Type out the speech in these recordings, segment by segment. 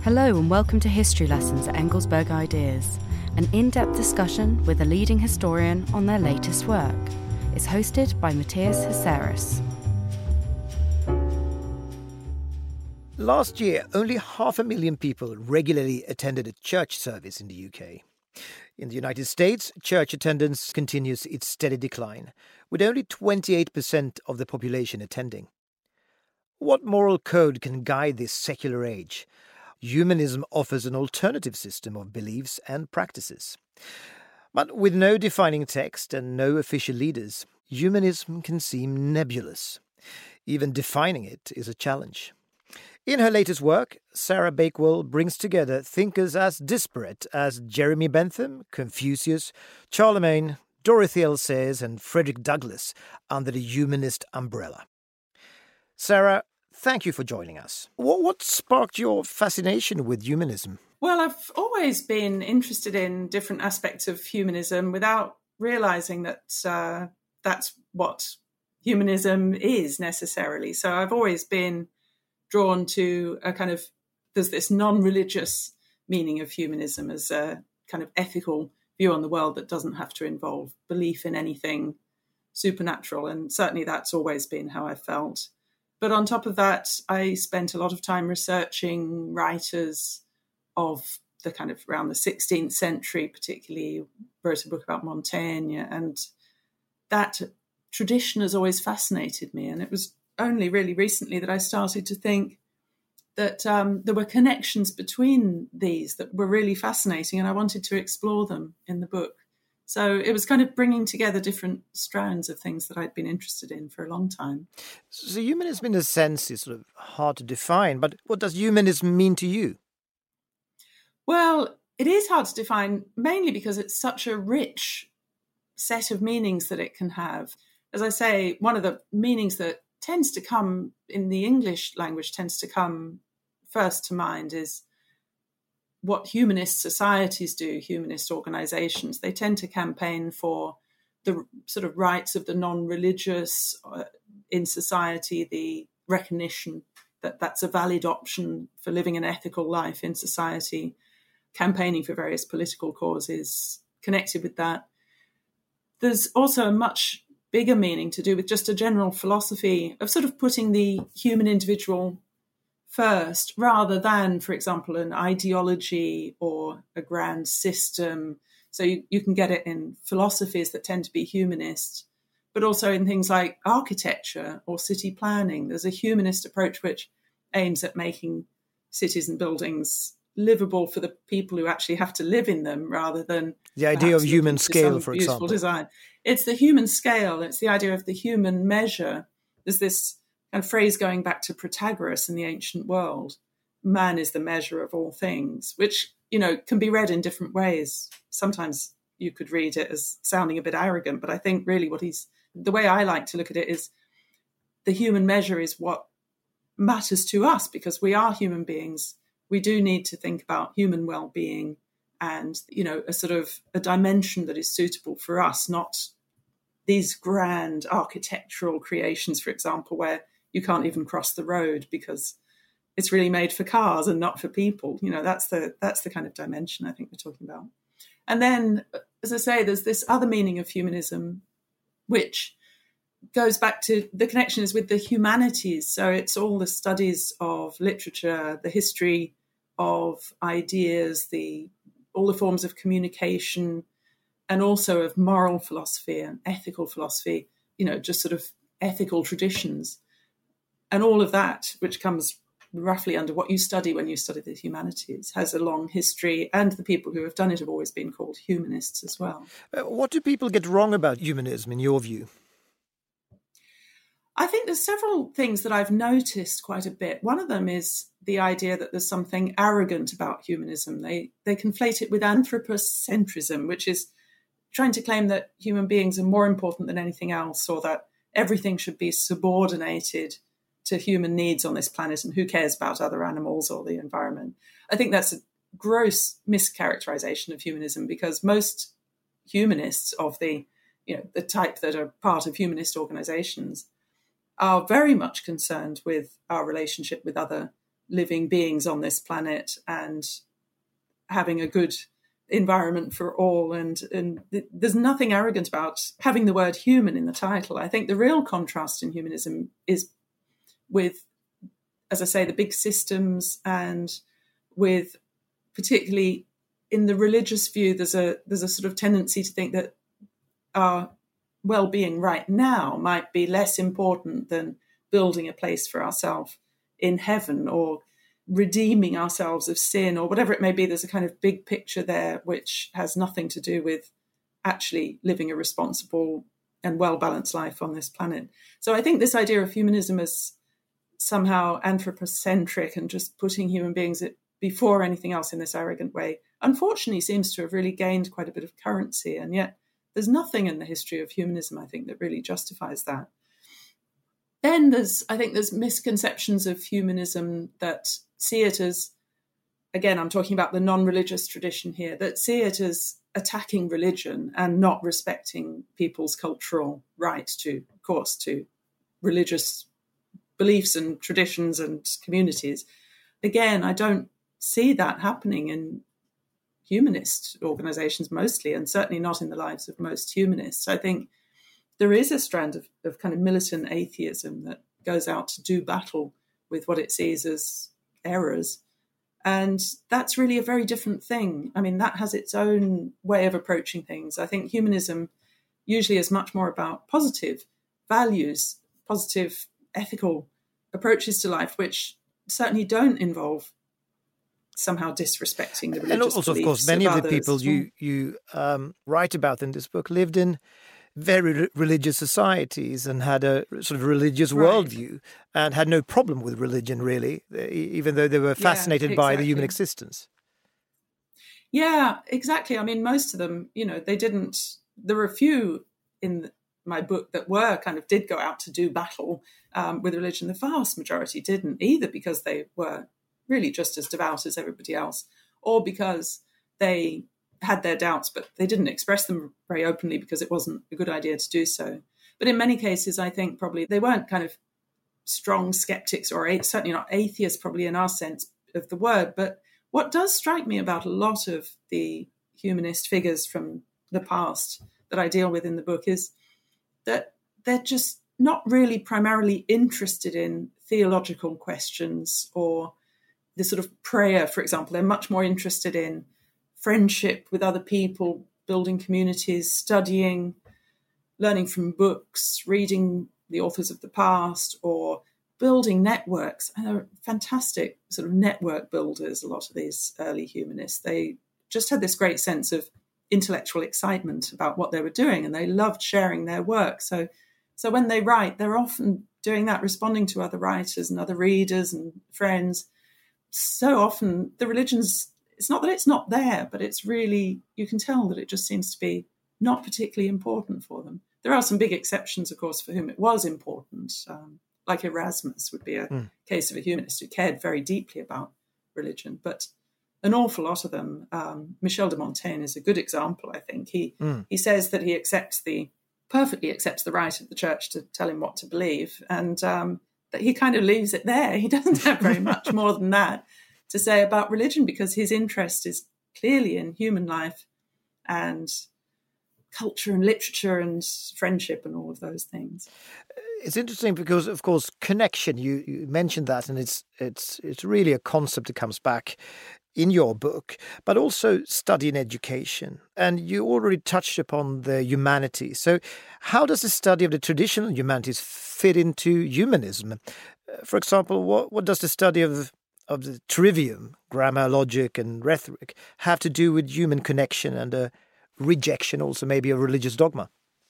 Hello and welcome to History Lessons at Engelsberg Ideas, an in-depth discussion with a leading historian on their latest work. It's hosted by Matthias Hesseris. Last year, only 500,000 people regularly attended a church service in the UK. In the United States, church attendance continues its steady decline, with only 28% of the population attending. What moral code can guide this secular age? Humanism offers an alternative system of beliefs and practices. But with no defining text and no official leaders, humanism can seem nebulous. Even defining it is a challenge. In her latest work, Sarah Bakewell brings together thinkers as disparate as Jeremy Bentham, Confucius, Charlemagne, Dorothy L. Sayers and Frederick Douglass under the humanist umbrella. Sarah, thank you for joining us. What sparked your fascination with humanism? Well, I've always been interested in different aspects of humanism without realising that that's what humanism is necessarily. So I've always been drawn to there's this non-religious meaning of humanism as a kind of ethical view on the world that doesn't have to involve belief in anything supernatural. And certainly that's always been how I felt. But on top of that, I spent a lot of time researching writers of the kind of around the 16th century, particularly wrote a book about Montaigne. And that tradition has always fascinated me. And it was only really recently that I started to think that there were connections between these that were really fascinating. And I wanted to explore them in the book. So it was kind of bringing together different strands of things that I'd been interested in for a long time. So humanism, in a sense, is sort of hard to define. But what does humanism mean to you? Well, it is hard to define, mainly because it's such a rich set of meanings that it can have. As I say, one of the meanings that tends to come in the English language, tends to come first to mind is what humanist societies do, humanist organizations. They tend to campaign for the sort of rights of the non-religious in society, the recognition that that's a valid option for living an ethical life in society, campaigning for various political causes connected with that. There's also a much bigger meaning to do with just a general philosophy of sort of putting the human individual first, rather than, for example, an ideology or a grand system. So you can get it in philosophies that tend to be humanist, but also in things like architecture or city planning. There's a humanist approach which aims at making cities and buildings livable for the people who actually have to live in them, rather than the idea of human scale, for example. Design. It's the human scale. It's the idea of the human measure. There's this kind of phrase going back to Protagoras in the ancient world. Man is the measure of all things, which, can be read in different ways. Sometimes you could read it as sounding a bit arrogant, but I think really the way I like to look at it is the human measure is what matters to us, because we are human beings. We do need to think about human well-being and, a sort of a dimension that is suitable for us, not these grand architectural creations, for example, where you can't even cross the road because it's really made for cars and not for people. That's the kind of dimension I think we're talking about. And then, as I say, there's this other meaning of humanism, which goes back to the connection is with the humanities. So it's all the studies of literature, the history of ideas, all the forms of communication, and also of moral philosophy and ethical philosophy, just sort of ethical traditions. And all of that, which comes roughly under what you study when you study the humanities, has a long history, and the people who have done it have always been called humanists as well. What do people get wrong about humanism, in your view? I think there's several things that I've noticed quite a bit. One of them is the idea that there's something arrogant about humanism. They conflate it with anthropocentrism, which is trying to claim that human beings are more important than anything else, or that everything should be subordinated to human needs on this planet, and who cares about other animals or the environment. I think that's a gross mischaracterization of humanism, because most humanists of the type that are part of humanist organizations are very much concerned with our relationship with other living beings on this planet and having a good environment for all. And there's nothing arrogant about having the word human in the title. I think the real contrast in humanism is with, as I say, the big systems, and with particularly in the religious view, there's a sort of tendency to think that our well-being right now might be less important than building a place for ourselves in heaven or redeeming ourselves of sin or whatever it may be. There's a kind of big picture there which has nothing to do with actually living a responsible and well-balanced life on this planet. So I think this idea of humanism as somehow anthropocentric and just putting human beings before anything else in this arrogant way, unfortunately seems to have really gained quite a bit of currency. And yet there's nothing in the history of humanism, I think, that really justifies that. Then there's misconceptions of humanism that see it as, again, I'm talking about the non-religious tradition here, that see it as attacking religion and not respecting people's cultural right to, of course, to religious beliefs and traditions and communities. Again, I don't see that happening in humanist organizations mostly, and certainly not in the lives of most humanists. I think there is a strand of kind of militant atheism that goes out to do battle with what it sees as errors. And that's really a very different thing. I mean, that has its own way of approaching things. I think humanism usually is much more about positive values, positive ethical approaches to life, which certainly don't involve somehow disrespecting the religious and also, of course, many of the people you write about in this book lived in very religious societies and had a sort of religious worldview and had no problem with religion, really, even though they were fascinated by the human existence. Yeah, exactly. I mean, most of them, they didn't. There were a few in my book that did go out to do battle with religion. The vast majority didn't, either because they were really just as devout as everybody else, or because they had their doubts, but they didn't express them very openly because it wasn't a good idea to do so. But in many cases, I think probably they weren't kind of strong skeptics or certainly not atheists, probably in our sense of the word. But what does strike me about a lot of the humanist figures from the past that I deal with in the book is that they're just not really primarily interested in theological questions or the sort of prayer, for example. They're much more interested in friendship with other people, building communities, studying, learning from books, reading the authors of the past, or building networks. And they're fantastic sort of network builders, a lot of these early humanists. They just had this great sense of intellectual excitement about what they were doing, and they loved sharing their work. So when they write, they're often doing that, responding to other writers and other readers and friends. So often the religion's, it's not that it's not there, but it's really, you can tell that it just seems to be not particularly important for them. There are some big exceptions, of course, for whom it was important, like Erasmus would be a case of a humanist who cared very deeply about religion. But an awful lot of them, Michel de Montaigne is a good example, I think. He says that he perfectly accepts the right of the church to tell him what to believe, and that he kind of leaves it there. He doesn't have very much more than that to say about religion, because his interest is clearly in human life and culture and literature and friendship and all of those things. It's interesting because, of course, connection, you mentioned that, and it's really a concept that comes back in your book, but also study and education. And you already touched upon the humanities. So how does the study of the traditional humanities fit into humanism? For example, what does the study of the trivium, grammar, logic, and rhetoric, have to do with human connection and a rejection also maybe of religious dogma?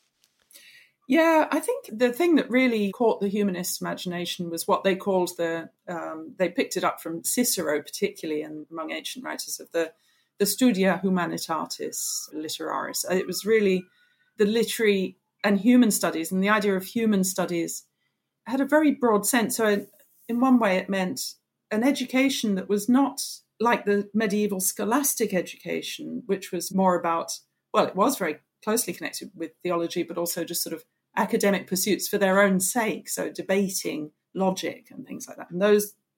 Yeah, I think the thing that really caught the humanist imagination was what they called they picked it up from Cicero particularly, and among ancient writers, of the Studia Humanitatis Literaris. It was really the literary and human studies, and the idea of human studies had a very broad sense. So in one way it meant an education that was not like the medieval scholastic education, which was more about, well, it was very closely connected with theology, but also just sort of academic pursuits for their own sake. So debating logic and things like that. And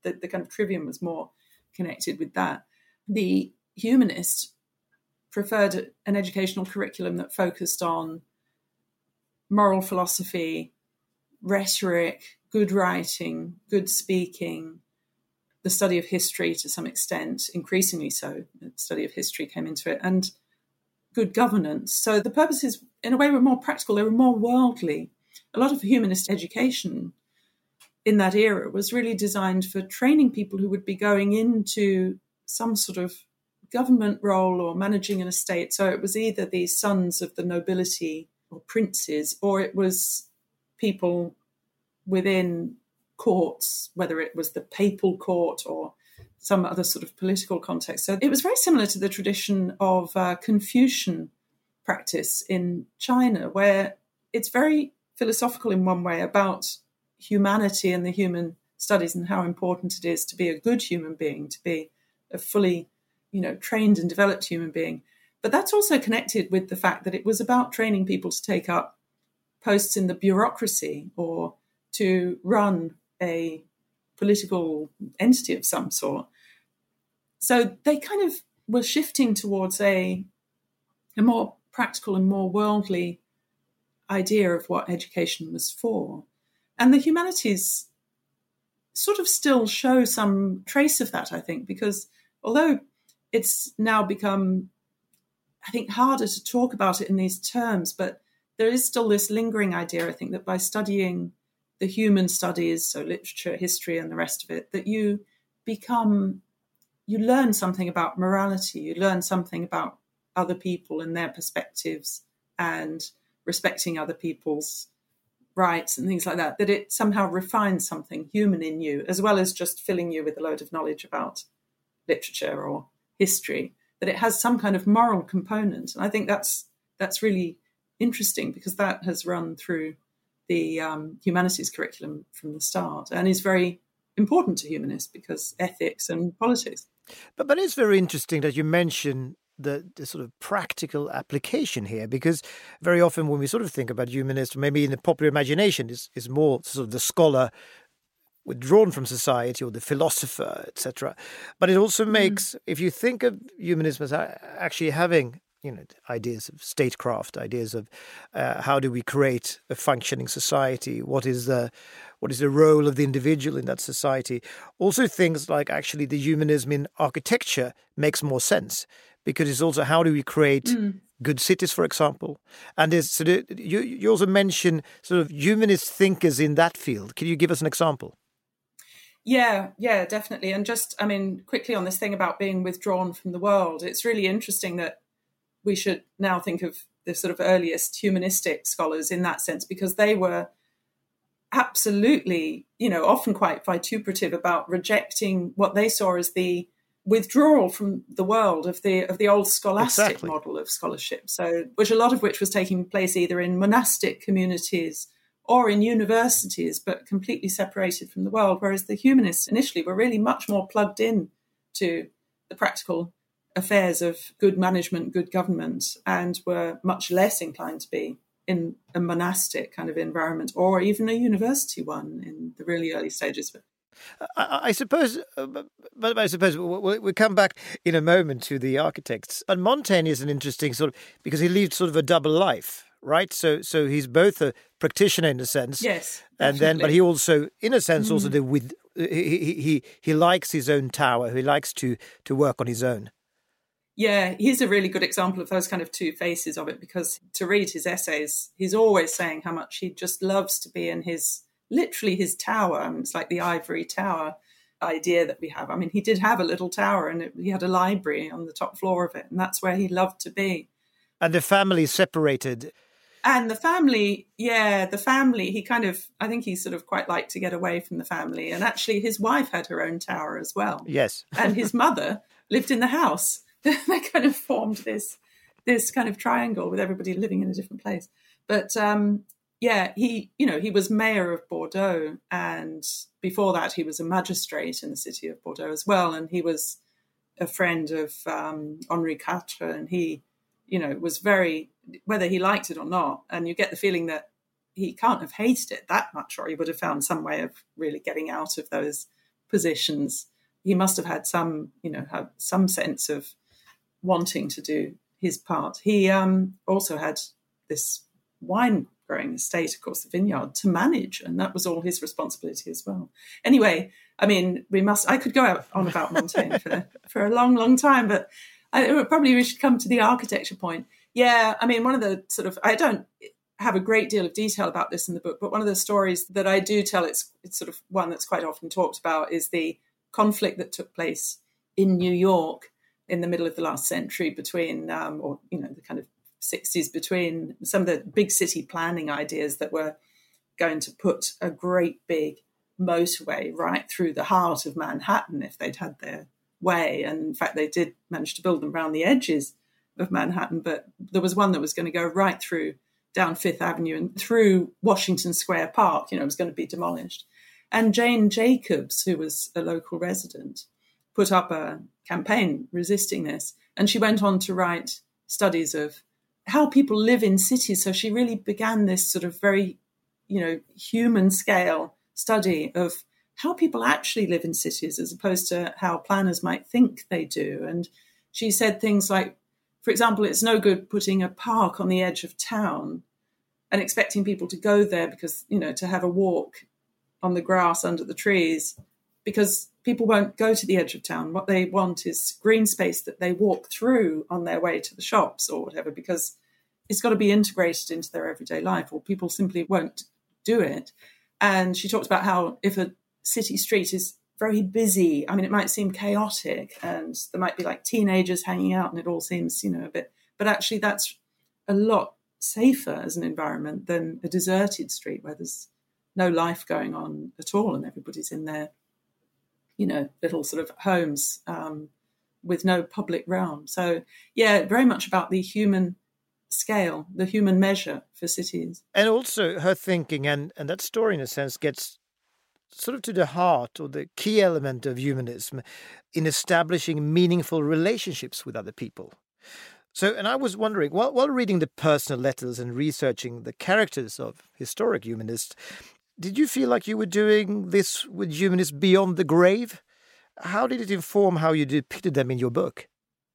the kind of trivium was more connected with that. The humanists preferred an educational curriculum that focused on moral philosophy, rhetoric, good writing, good speaking, the study of history to some extent, increasingly so. The study of history came into it, and good governance. So the purposes, in a way, were more practical. They were more worldly. A lot of humanist education in that era was really designed for training people who would be going into some sort of government role or managing an estate. So it was either the sons of the nobility or princes, or it was people within courts, whether it was the papal court or some other sort of political context. So it was very similar to the tradition of Confucian practice in China, where it's very philosophical in one way about humanity and the human studies and how important it is to be a good human being, to be a fully, trained and developed human being. But that's also connected with the fact that it was about training people to take up posts in the bureaucracy or to run a political entity of some sort. So they kind of were shifting towards a more practical and more worldly idea of what education was for. And the humanities sort of still show some trace of that, I think, because although it's now become, I think, harder to talk about it in these terms, but there is still this lingering idea, I think, that by studying the human studies, so literature, history, and the rest of it, that you learn something about morality, you learn something about other people and their perspectives and respecting other people's rights and things like that, that it somehow refines something human in you, as well as just filling you with a load of knowledge about literature or history, that it has some kind of moral component. And I think that's really interesting, because that has run through the humanities curriculum from the start and is very important to humanists, because ethics and politics. But it's very interesting that you mention the sort of practical application here, because very often when we sort of think about humanists, maybe in the popular imagination is more sort of the scholar withdrawn from society or the philosopher, etc. But it also makes, if you think of humanism as actually having, ideas of statecraft, ideas of how do we create a functioning society, what is the role of the individual in that society. Also things like actually the humanism in architecture makes more sense, because it's also how do we create good cities, for example. And you also mention sort of humanist thinkers in that field. Can you give us an example? Yeah, definitely. And just, quickly on this thing about being withdrawn from the world, it's really interesting that we should now think of the sort of earliest humanistic scholars in that sense, because they were absolutely, often quite vituperative about rejecting what they saw as the withdrawal from the world of the old scholastic model of scholarship. So, a lot of which was taking place either in monastic communities or in universities, but completely separated from the world. Whereas the humanists initially were really much more plugged in to the practical affairs of good management, good government, and were much less inclined to be in a monastic kind of environment or even a university one in the really early stages. I suppose we'll come back in a moment to the architects. And Montaigne is an interesting sort of, because he lived sort of a double life, right? So he's both a practitioner in a sense, yes, and but he also, in a sense, also he likes his own tower. He likes to work on his own. Yeah, he's a really good example of those kind of two faces of it, because to read his essays, he's always saying how much he just loves to be in literally his tower. It's like the ivory tower idea that we have. He did have a little tower, and he had a library on the top floor of it, and that's where he loved to be. And the family separated. And the family, he kind of, I think he sort of quite liked to get away from the family. And actually his wife had her own tower as well. Yes. And his mother lived in the house. They kind of formed this kind of triangle with everybody living in a different place. But he was mayor of Bordeaux, and before that he was a magistrate in the city of Bordeaux as well. And he was a friend of Henri IV, and he, was very, whether he liked it or not, and you get the feeling that he can't have hated it that much, or he would have found some way of really getting out of those positions. He must have had some, had some sense of wanting to do his part. He also had this wine growing estate, of course, the vineyard, to manage, and that was all his responsibility as well. Anyway, I mean, I could go on about Montaigne for a long, long time, but probably we should come to the architecture point. Yeah, I mean, one of the I don't have a great deal of detail about this in the book, but one of the stories that I do tell, it's sort of one that's quite often talked about, is the conflict that took place in New York in the middle of the last century between, the kind of 60s, between some of the big city planning ideas that were going to put a great big motorway right through the heart of Manhattan if they'd had their way. And in fact, they did manage to build them around the edges of Manhattan, but there was one that was going to go right through down Fifth Avenue and through Washington Square Park. It was going to be demolished. And Jane Jacobs, who was a local resident, put up a campaign resisting this. And she went on to write studies of how people live in cities. So she really began this sort of very, human scale study of how people actually live in cities as opposed to how planners might think they do. And she said things like, for example, it's no good putting a park on the edge of town and expecting people to go there because, to have a walk on the grass under the trees, because people won't go to the edge of town. What they want is green space that they walk through on their way to the shops or whatever, because it's got to be integrated into their everyday life, or people simply won't do it. And she talked about how if a city street is very busy, I mean, it might seem chaotic and there might be like teenagers hanging out and it all seems, a bit, but actually that's a lot safer as an environment than a deserted street where there's no life going on at all and everybody's in their, little sort of homes with no public realm. So, yeah, very much about the human scale, the human measure for cities. And also her thinking and that story, in a sense, gets sort of to the heart or the key element of humanism in establishing meaningful relationships with other people. So, and I was wondering, while reading the personal letters and researching the characters of historic humanists, did you feel like you were doing this with humanists beyond the grave? How did it inform how you depicted them in your book?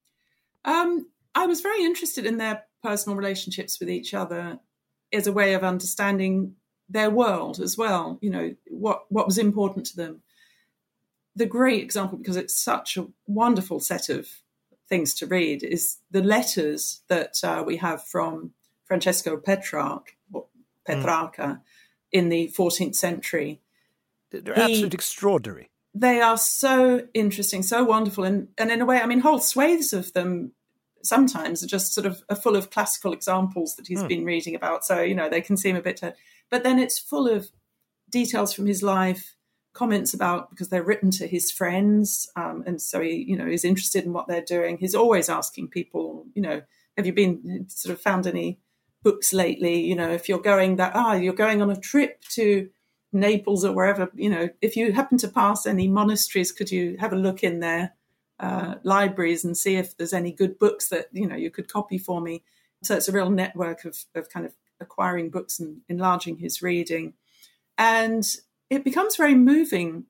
I was very interested in their personal relationships with each other as a way of understanding their world as well, what was important to them. The great example, because it's such a wonderful set of things to read, is the letters that we have from Francesco Petrarca in the 14th century. They're absolutely extraordinary. They are so interesting, so wonderful. And in a way, I mean, whole swathes of them sometimes are just sort of are full of classical examples that he's been reading about. So, they can seem a bit... But then it's full of details from his life, comments about, because they're written to his friends. And so he, is interested in what they're doing. He's always asking people, have you been sort of found any books lately? If you're going you're going on a trip to Naples or wherever, if you happen to pass any monasteries, could you have a look in their libraries and see if there's any good books that, you could copy for me? So it's a real network of kind of acquiring books and enlarging his reading. And it becomes very moving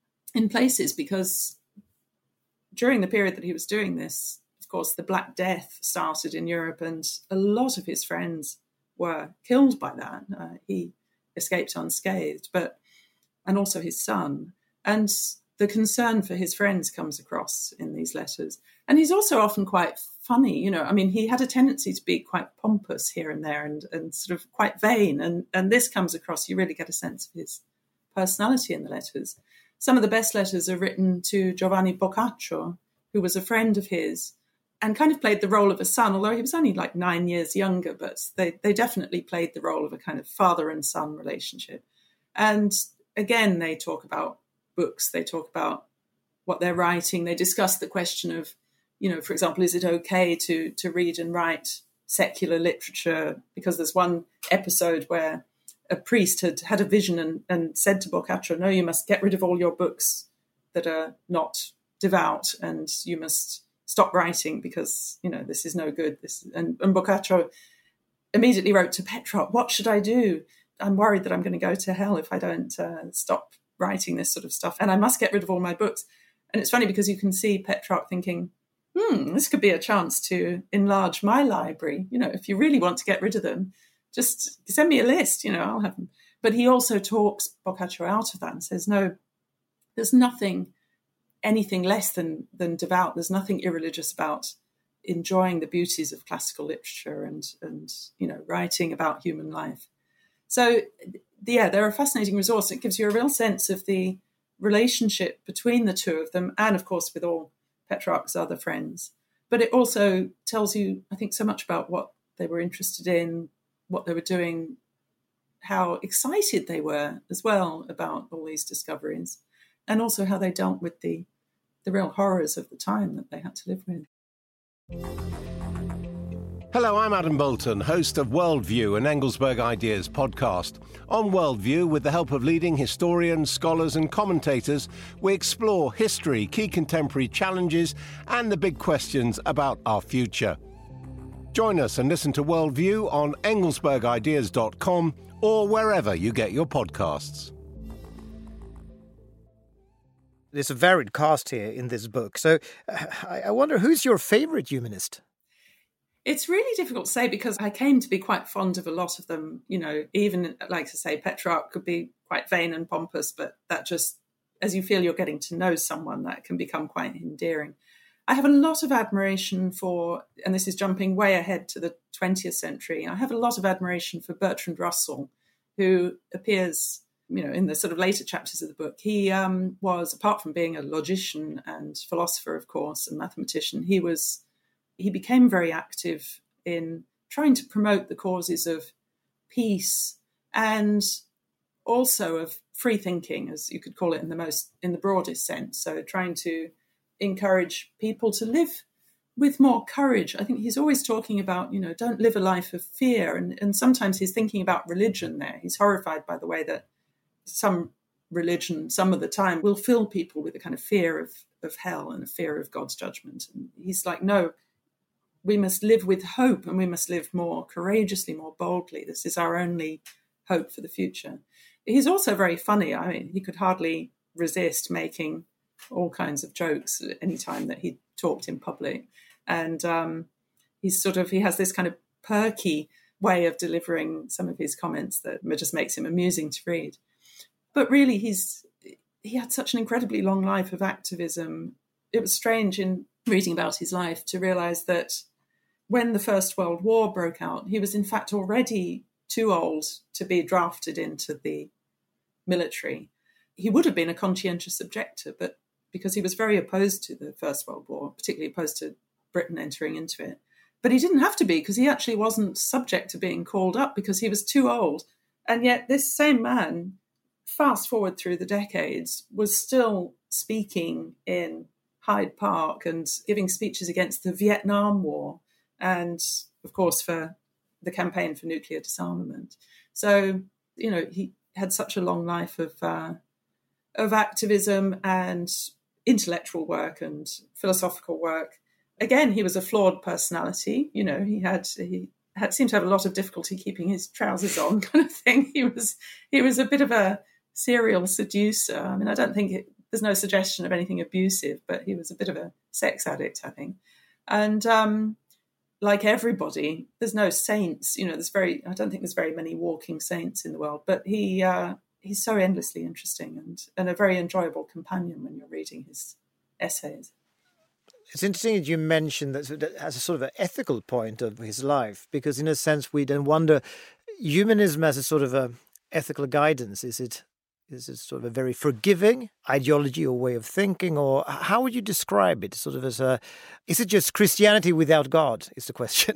in places because during the period that he was doing this, of course, the Black Death started in Europe and a lot of his friends were killed by that. He escaped unscathed, and also his son. And the concern for his friends comes across in these letters. And he's also often quite funny, I mean, he had a tendency to be quite pompous here and there and sort of quite vain. And this comes across, you really get a sense of his personality in the letters. Some of the best letters are written to Giovanni Boccaccio, who was a friend of his and kind of played the role of a son, although he was only like 9 years younger, but they definitely played the role of a kind of father and son relationship. And again, they talk about books, they talk about what they're writing, they discuss the question of, for example, is it okay to read and write secular literature? Because there's one episode where a priest had a vision and said to Boccaccio, no, you must get rid of all your books that are not devout and you must stop writing because, this is no good. And Boccaccio immediately wrote to Petrarch, what should I do? I'm worried that I'm going to go to hell if I don't stop writing this sort of stuff, and I must get rid of all my books. And it's funny because you can see Petrarch thinking, this could be a chance to enlarge my library. If you really want to get rid of them, just send me a list, I'll have them. But he also talks Boccaccio out of that and says, no, there's anything less than devout. There's nothing irreligious about enjoying the beauties of classical literature and writing about human life. So, yeah, they're a fascinating resource. It gives you a real sense of the relationship between the two of them and, of course, with all Petrarch's other friends. But it also tells you, I think, so much about what they were interested in, what they were doing, how excited they were as well about all these discoveries, and also how they dealt with the real horrors of the time that they had to live with. Hello, I'm Adam Bolton, host of Worldview, an Engelsberg Ideas podcast. On Worldview, with the help of leading historians, scholars and commentators, we explore history, key contemporary challenges and the big questions about our future. Join us and listen to Worldview on engelsbergideas.com or wherever you get your podcasts. There's a varied cast here in this book. So I wonder, who's your favourite humanist? It's really difficult to say because I came to be quite fond of a lot of them. Even, like to say, Petrarch could be quite vain and pompous, but that just, as you feel you're getting to know someone, that can become quite endearing. I have a lot of admiration for, and this is jumping way ahead to the 20th century, I have a lot of admiration for Bertrand Russell, who appears, in the sort of later chapters of the book. He was, apart from being a logician and philosopher, of course, and mathematician, he became very active in trying to promote the causes of peace and also of free thinking, as you could call it in the broadest sense. So trying to encourage people to live with more courage. I think he's always talking about, don't live a life of fear. And sometimes he's thinking about religion there. He's horrified by the way that some religion, some of the time, will fill people with a kind of fear of hell and a fear of God's judgment. And he's like, no, we must live with hope and we must live more courageously, more boldly. This is our only hope for the future. He's also very funny. I mean, he could hardly resist making all kinds of jokes at any time that he talked in public. And he has this kind of perky way of delivering some of his comments that just makes him amusing to read. But really, he had such an incredibly long life of activism. It was strange in reading about his life to realise that when the First World War broke out, he was in fact already too old to be drafted into the military. He would have been a conscientious objector, but because he was very opposed to the First World War, particularly opposed to Britain entering into it. But he didn't have to be, because he actually wasn't subject to being called up because he was too old. And yet this same man, fast forward through the decades, was still speaking in Hyde Park and giving speeches against the Vietnam War and, of course, for the campaign for nuclear disarmament. So, he had such a long life of activism and intellectual work and philosophical work. Again, he was a flawed personality. He seemed to have a lot of difficulty keeping his trousers on, kind of thing. He was a bit of a serial seducer. I mean, I don't think there's no suggestion of anything abusive, but he was a bit of a sex addict, I think. And like everybody, there's no saints. I don't think there's very many walking saints in the world, but he's so endlessly interesting and a very enjoyable companion when you're reading his essays. It's interesting that you mentioned that as a sort of an ethical point of his life, because in a sense we then wonder, humanism as a sort of a ethical guidance, is it sort of a very forgiving ideology or way of thinking, or how would you describe it? Sort of is it just Christianity without God, is the question.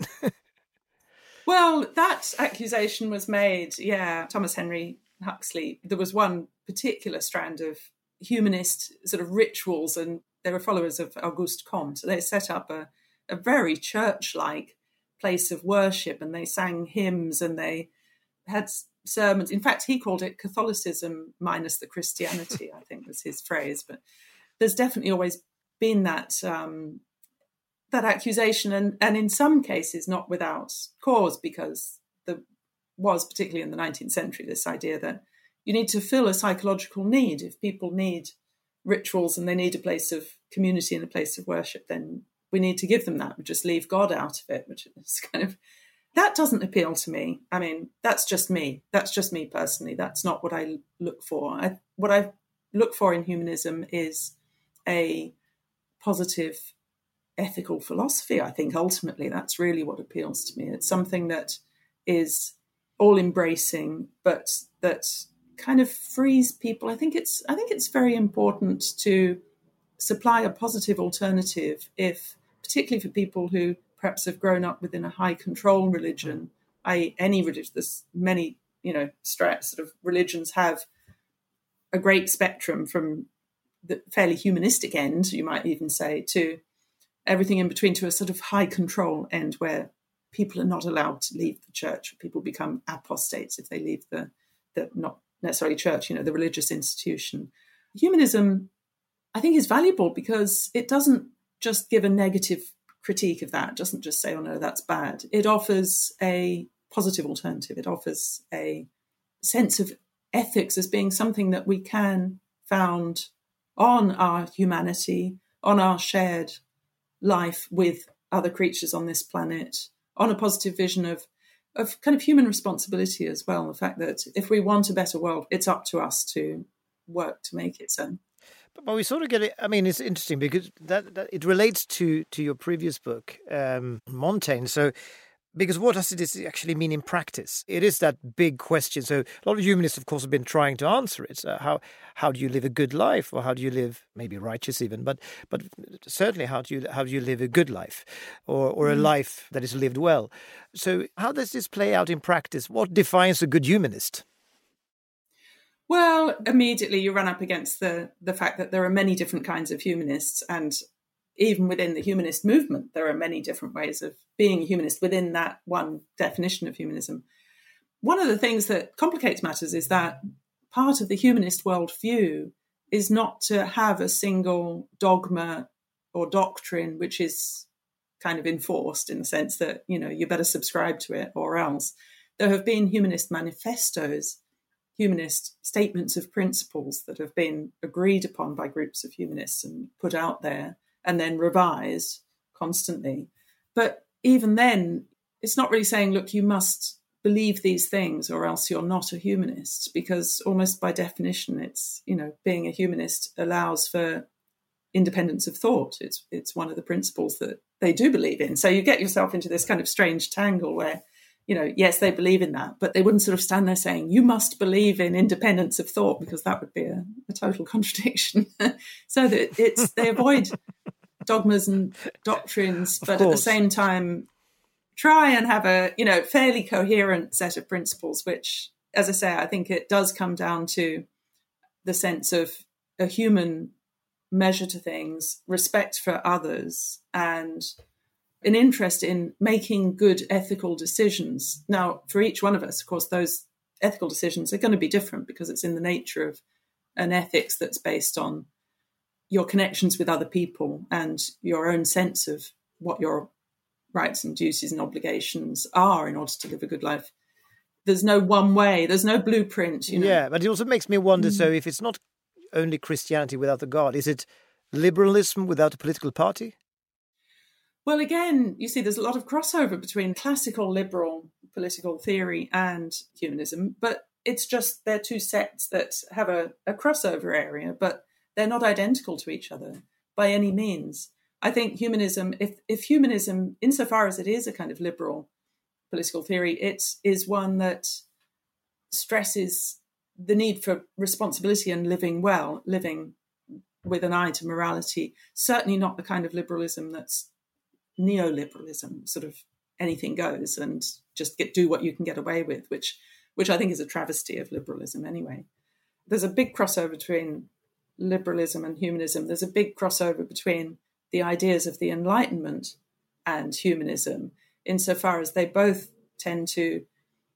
Well, that accusation was made, Thomas Henry Huxley. There was one particular strand of humanist sort of rituals, and they were followers of Auguste Comte. So they set up a very church-like place of worship, and they sang hymns and they had sermons. In fact, he called it Catholicism minus the Christianity, I think was his phrase. But there's definitely always been that accusation, and in some cases not without cause, because there was, particularly in the 19th century, this idea that you need to fill a psychological need. If people need rituals and they need a place of community and a place of worship, then we need to give them that. We just leave God out of it, which is kind of, that doesn't appeal to me. I mean, that's just me. That's just me personally. That's not what I look for. What I look for in humanism is a positive ethical philosophy. I think ultimately that's really what appeals to me. It's something that is all embracing, but that kind of frees people. I think it's very important to supply a positive alternative, if particularly for people who perhaps have grown up within a high control religion, i.e. any religion. There's many, sort of religions have a great spectrum from the fairly humanistic end, you might even say, to everything in between, to a sort of high control end where people are not allowed to leave the church. People become apostates if they leave the not necessarily church, the religious institution. Humanism, I think, is valuable because it doesn't just give a negative critique of that. It doesn't just say, oh no, that's bad. It offers a positive alternative. It offers a sense of ethics as being something that we can found on our humanity, on our shared life with other creatures on this planet, on a positive vision of kind of human responsibility as well. The fact that if we want a better world, it's up to us to work to make it so. But we sort of get it. I mean, it's interesting because that it relates to your previous book, Montaigne. So, because what does it actually mean in practice? It is that big question. So, a lot of humanists, of course, have been trying to answer it. How do you live a good life, or how do you live maybe righteous even? But certainly, how do you live a good life, or a life that is lived well? So, how does this play out in practice? What defines a good humanist? Well, immediately you run up against the fact that there are many different kinds of humanists, and even within the humanist movement, there are many different ways of being a humanist within that one definition of humanism. One of the things that complicates matters is that part of the humanist worldview is not to have a single dogma or doctrine which is kind of enforced in the sense that, you better subscribe to it or else. There have been humanist manifestos, humanist statements of principles that have been agreed upon by groups of humanists and put out there and then revised constantly. But even then, it's not really saying, look, you must believe these things or else you're not a humanist, because almost by definition, it's, being a humanist allows for independence of thought. It's one of the principles that they do believe in. So you get yourself into this kind of strange tangle where, yes, they believe in that, but they wouldn't sort of stand there saying, you must believe in independence of thought, because that would be a total contradiction. So that they avoid dogmas and doctrines, but at the same time, try and have a, fairly coherent set of principles, which, as I say, I think it does come down to the sense of a human measure to things, respect for others, and an interest in making good ethical decisions. Now, for each one of us, of course, those ethical decisions are going to be different because it's in the nature of an ethics that's based on your connections with other people and your own sense of what your rights and duties and obligations are in order to live a good life. There's no one way, there's no blueprint. Yeah, but it also makes me wonder, so if it's not only Christianity without a God, is it liberalism without a political party? Well, again, you see, there's a lot of crossover between classical liberal political theory and humanism, but it's just they're two sects that have a crossover area, but they're not identical to each other by any means. I think humanism, if humanism, insofar as it is a kind of liberal political theory, it is one that stresses the need for responsibility and living well, living with an eye to morality, certainly not the kind of liberalism that's neoliberalism, sort of anything goes and just do what you can get away with, which I think is a travesty of liberalism anyway. There's a big crossover between liberalism and humanism. There's a big crossover between the ideas of the Enlightenment and humanism, insofar as they both tend to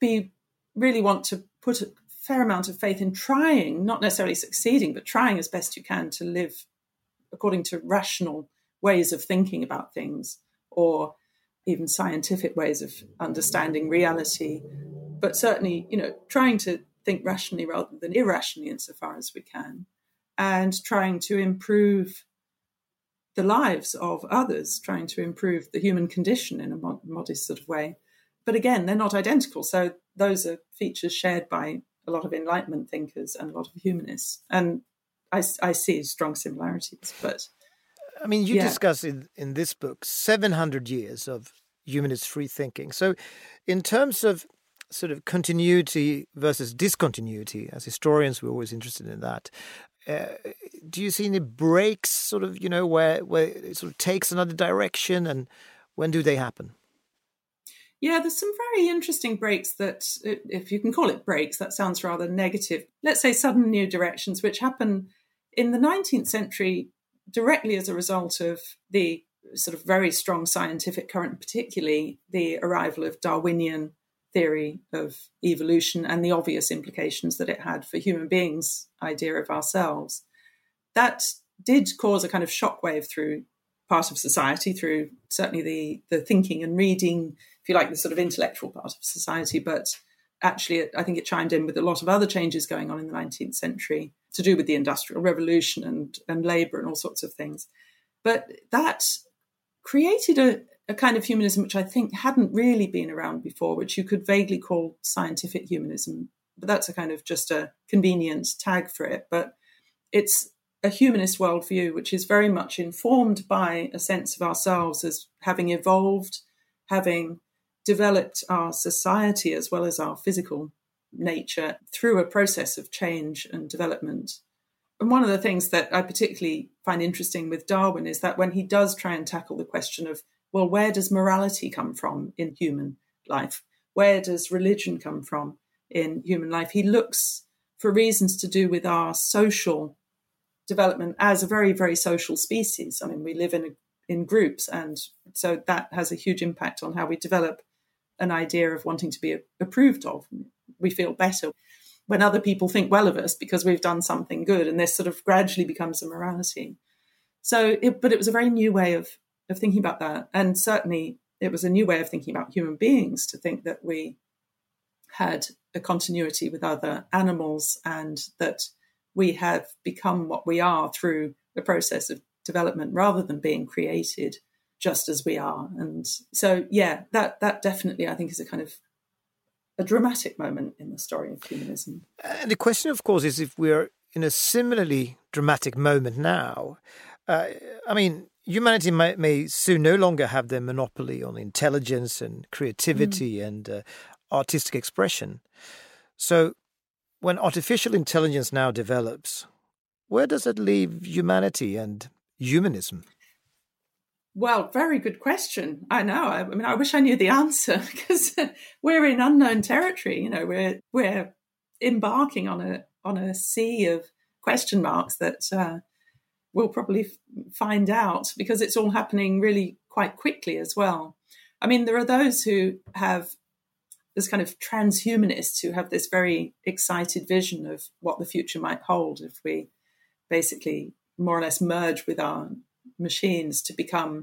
really want to put a fair amount of faith in trying, not necessarily succeeding, but trying as best you can to live according to rational ways of thinking about things, or even scientific ways of understanding reality, but certainly, trying to think rationally rather than irrationally insofar as we can, and trying to improve the lives of others, trying to improve the human condition in a modest sort of way. But again, they're not identical. So those are features shared by a lot of Enlightenment thinkers and a lot of humanists. And I see strong similarities. But I mean, you discuss in this book 700 years of humanist free thinking. So in terms of sort of continuity versus discontinuity, as historians, we're always interested in that. Do you see any breaks, sort of, where it sort of takes another direction, and when do they happen? Yeah, there's some very interesting breaks that, if you can call it breaks, that sounds rather negative. Let's say sudden new directions, which happen in the 19th century directly as a result of the sort of very strong scientific current, particularly the arrival of Darwinian theory of evolution and the obvious implications that it had for human beings' idea of ourselves. That did cause a kind of shockwave through part of society, through certainly the thinking and reading, if you like, the sort of intellectual part of society. But actually, I think it chimed in with a lot of other changes going on in the 19th century to do with the Industrial Revolution and labour and all sorts of things. But that created a kind of humanism which I think hadn't really been around before, which you could vaguely call scientific humanism. But that's a kind of just a convenient tag for it. But it's a humanist worldview, which is very much informed by a sense of ourselves as having evolved, having developed our society as well as our physical nature through a process of change and development. And one of the things that I particularly find interesting with Darwin is that when he does try and tackle the question of, well, where does morality come from in human life? Where does religion come from in human life? He looks for reasons to do with our social development as a very, very social species. I mean, we live in groups, and so that has a huge impact on how we develop an idea of wanting to be approved of. We feel better when other people think well of us because we've done something good, and this sort of gradually becomes a morality. But it was a very new way of thinking about that. And certainly it was a new way of thinking about human beings, to think that we had a continuity with other animals and that we have become what we are through the process of development rather than being created just as we are. And so, that definitely, I think, is a kind of a dramatic moment in the story of humanism. And the question, of course, is if we're in a similarly dramatic moment now. Humanity may soon no longer have the monopoly on intelligence and creativity and artistic expression. So when artificial intelligence now develops, where does it leave humanity and humanism? Well, very good question. I know. I wish I knew the answer because we're in unknown territory. We're embarking on a sea of question marks that we'll probably find out because it's all happening really quite quickly as well. I mean, there are those who have this kind of transhumanists who have this very excited vision of what the future might hold if we basically more or less merge with our machines to become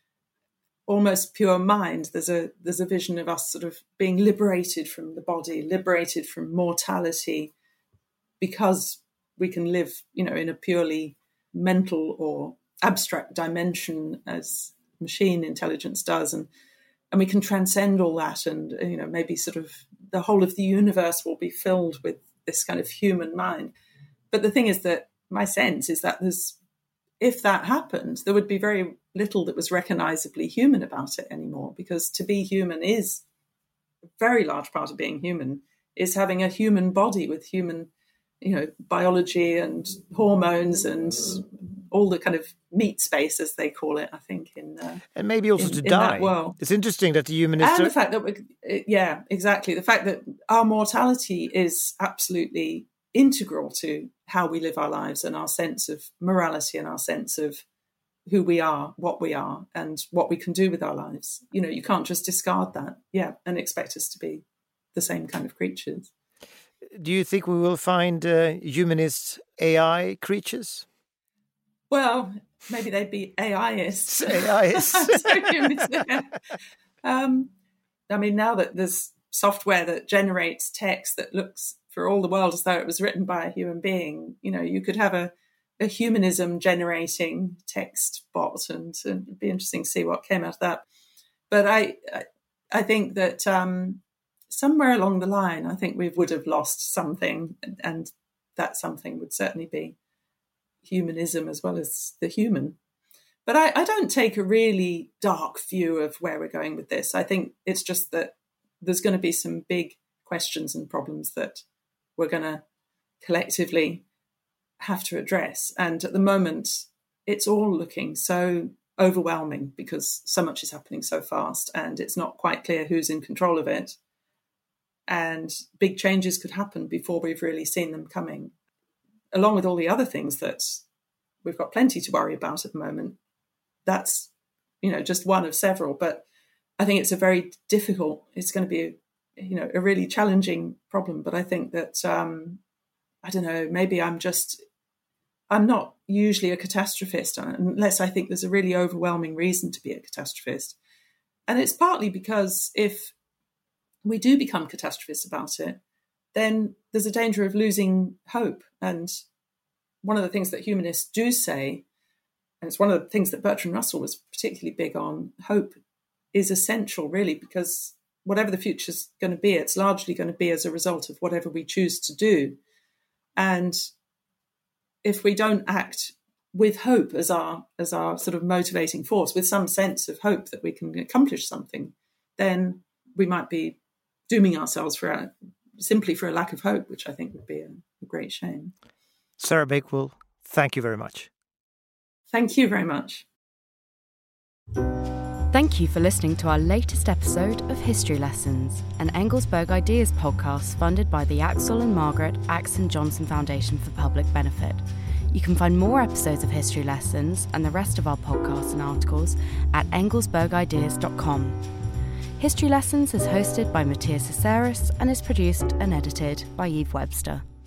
almost pure mind. There's a vision of us sort of being liberated from the body, liberated from mortality, because we can live, in a purely mental or abstract dimension as machine intelligence does, and we can transcend all that, and maybe sort of the whole of the universe will be filled with this kind of human mind. But the thing is that my sense is that if that happened, there would be very little that was recognizably human about it anymore, because to be human is a very large part of being human is having a human body with human, biology and hormones and all the kind of meat space, as they call it, I think, and maybe also to die. Well, it's interesting that the humanists... And the fact that exactly. The fact that our mortality is absolutely integral to how we live our lives and our sense of morality and our sense of who we are, what we are, and what we can do with our lives. You can't just discard that, and expect us to be the same kind of creatures. Do you think we will find humanist AI creatures? Well, maybe they'd be AIists. AIists. Now that there's software that generates text that looks for all the world as though it was written by a human being. You know, you could have a humanism generating text bot, and it'd be interesting to see what came out of that. But I think that somewhere along the line, I think we would have lost something, and that something would certainly be humanism as well as the human. But I don't take a really dark view of where we're going with this. I think it's just that there's going to be some big questions and problems that we're going to collectively have to address. And at the moment, it's all looking so overwhelming because so much is happening so fast, and it's not quite clear who's in control of it. And big changes could happen before we've really seen them coming, along with all the other things that we've got plenty to worry about at the moment. That's, you know, just one of several. But I think it's a very difficult, it's going to be, you know, a really challenging problem. But I think that, I don't know, maybe I'm not usually a catastrophist unless I think there's a really overwhelming reason to be a catastrophist. And it's partly because if we do become catastrophists about it, then there's a danger of losing hope. And one of the things that humanists do say, and it's one of the things that Bertrand Russell was particularly big on, hope is essential, really, because whatever the future's going to be, it's largely going to be as a result of whatever we choose to do. And if we don't act with hope as our sort of motivating force, with some sense of hope that we can accomplish something, then we might be dooming ourselves simply for a lack of hope, which I think would be a great shame. Sarah Bakewell, thank you very much. Thank you very much. Thank you for listening to our latest episode of History Lessons, an Engelsberg Ideas podcast funded by the Axel and Margaret Axon Johnson Foundation for Public Benefit. You can find more episodes of History Lessons and the rest of our podcasts and articles at engelsbergideas.com. History Lessons is hosted by Matthias Hesseris and is produced and edited by Eve Webster.